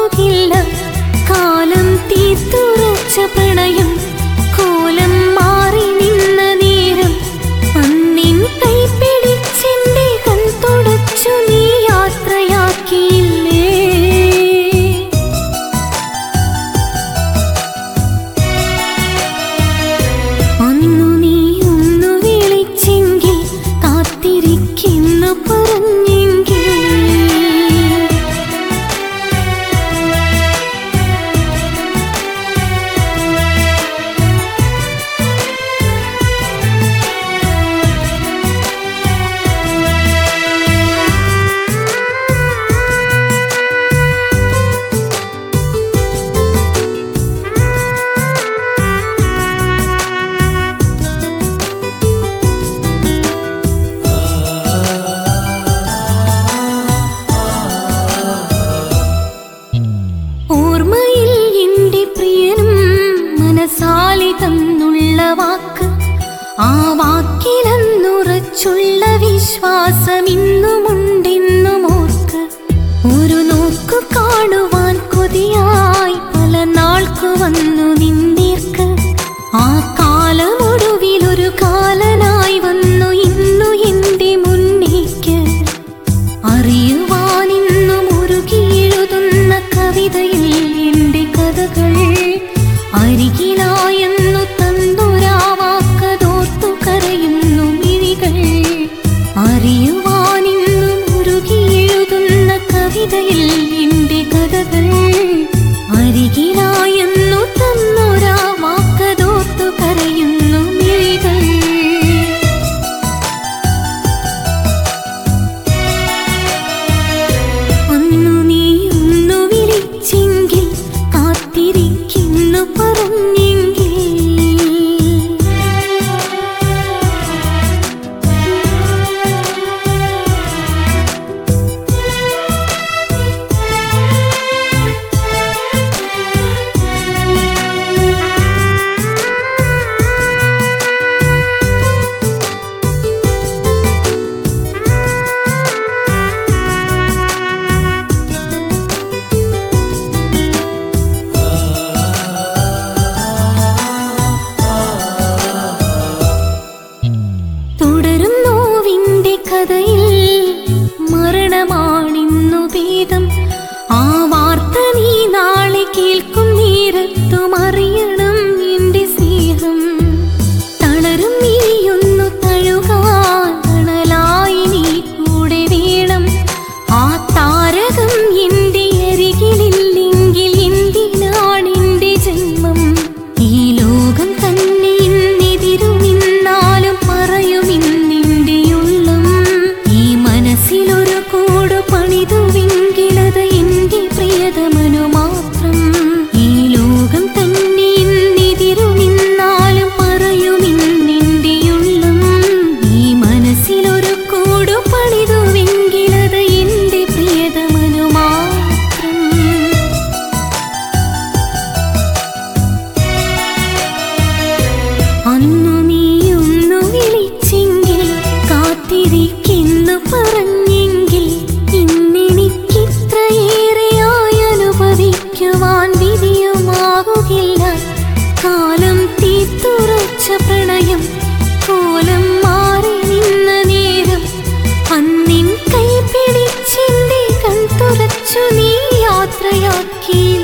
ബിദിയുമാകുകില്ല. കാലം തീർത്തുറച്ച പ്രണയം കോലം മാറി നിന്ന നേരം അന്നിൻ കൈ പിടിച്ചെന്റെ കൺ തുടച്ചു നീ യാത്രയാക്കിയില്ലേ. അന്നു നീ ഒന്നു വിളിച്ചെങ്കിൽ കാത്തിരിക്കുന്നു പറഞ്ഞെങ്കിൽ മനസാലി തന്നുള്ള വാക്ക് ആ വാക്കിലെന്നുറച്ചുള്ള വിശ്വാസം ഇന്നുമുണ്ടെന്നും ഓർക്ക്. ഒരു നോക്കു കാണുവാൻ കൊതിയായി പല നാൾക്കു വന്നു നിന്നീർക്ക്. ആ കാലമൊടുവിലൊരു കാലനായി വന്നു ഇന്നു എന്റെ മുന്നേക്ക്. അറിയുവാനിന്നും ഉരുകിയെഴുതുന്ന കവിതയിൽ എന്റെ കഥകൾ അരികിലായെന്നു തന്നൊരാവാക്കതോർത്തു കരയുന്നു മിഴികൾ. അറിയുവാനിന്നും ഉരുകിയെഴുതുന്ന കവിതയിൽ എന്റെ കഥകൾ അരികിലായെന്നു തന്നൊരാവാക്കതോർത്തു കരയുന്നു മിഴികൾ. അന്നു നീ ഒന്നു വിളിച്ചെങ്കിൽ കാത്തിരിക്കുന്നു പറഞ്ഞെങ്കിൽ മരണമാണിന്നു ഭേദം. ആ വാർത്ത നീ നാളെ കേൾക്കും നേരത്തും അറിയണം എന്റെ സ്നേഹം. തളരും നീയൊന്നു തഴുകാൻ തണലായി നീ കൂടെ വേണം. ആ താരകം എന്റെ അരികിലില്ലെങ്കിൽ എന്തിനാണെന്റെ ജന്മം. ഈ ലോകം തന്നെ ഇന്നെതിരു നിന്നാലും പറയും ഇന്നെന്റെ ഉള്ളം. ഈ മനസ്സിലൊരു കൂട് പണിതുവെങ്കിലത് എന്റെ പ്രിയതമനു മാത്രം. ഈ ലോകം തന്നെ ഇന്നെതിരു നിന്നാലും പറയും ഇന്നെന്റെ ഉള്ളം. ഈ മനസ്സിലൊരു കൂട് പണിതുവെങ്കിലത് എന്റെ പ്രിയതമനു മാത്രം. അന്നു നീ ഒന്നു വിളിച്ചെങ്കിൽ കാത്തിരിക്കുന്നു പറഞ്ഞെങ്കിൽ ഇന്നെനിക്കിത്രയേറെയായി അനുഭവിക്കുവാൻ വിധിയുമാകുകില്ല. കാലം തീർത്തുറച്ച പ്രണയം കോലം മാറി നിന്ന നേരം അന്നിൻ കൈ പിടിച്ചെന്റെ കൺ തുറച്ചു നീ യാത്രയാക്കി.